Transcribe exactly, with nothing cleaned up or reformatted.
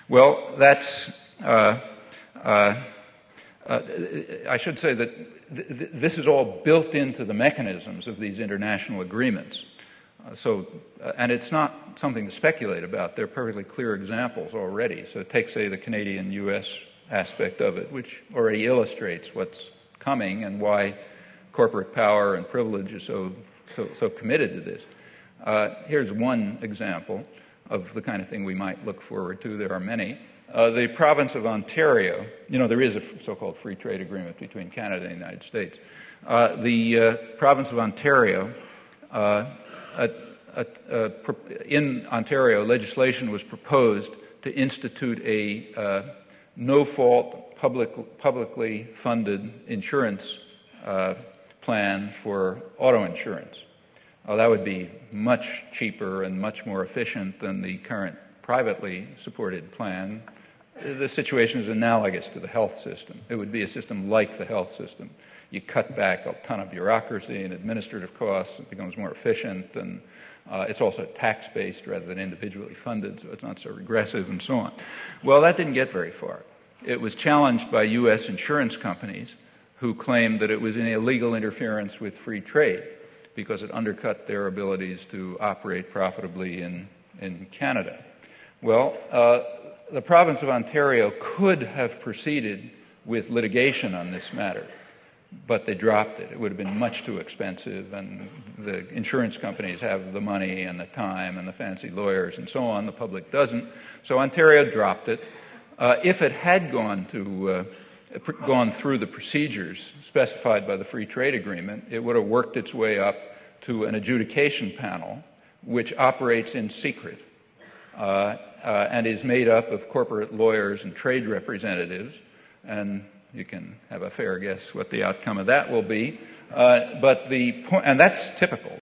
Well, that's, uh, uh, uh, I should say that th- th- this is all built into the mechanisms of these international agreements. Uh, so, uh, and it's not something to speculate about. There are perfectly clear examples already. So take, say, the Canadian-U S aspect of it, which already illustrates what's coming and why corporate power and privilege is so so, so committed to this. Uh, here's one example of the kind of thing we might look forward to. There are many. Uh, the province of Ontario, you know, there is a so-called free trade agreement between Canada and the United States. Uh, the uh, province of Ontario, uh, a, a, a, in Ontario, legislation was proposed to institute a uh, no-fault, public, publicly funded insurance uh, plan for auto insurance. Well, that would be much cheaper and much more efficient than the current privately supported plan. The situation is analogous to the health system. It would be a system like the health system. You cut back a ton of bureaucracy and administrative costs. It becomes more efficient, and uh, it's also tax-based rather than individually funded, so it's not so regressive and so on. Well, that didn't get very far. It was challenged by U S insurance companies who claimed that it was an illegal interference with free trade because it undercut their abilities to operate profitably in, in Canada. Well, uh, the province of Ontario could have proceeded with litigation on this matter, but they dropped it. It would have been much too expensive, and the insurance companies have the money and the time and the fancy lawyers and so on. The public doesn't. So Ontario dropped it. Uh, if it had gone to uh, gone through the procedures specified by the Free Trade Agreement, it would have worked its way up to an adjudication panel which operates in secret uh, uh, and is made up of corporate lawyers and trade representatives, and you can have a fair guess what the outcome of that will be. Uh, but the point, and that's typical.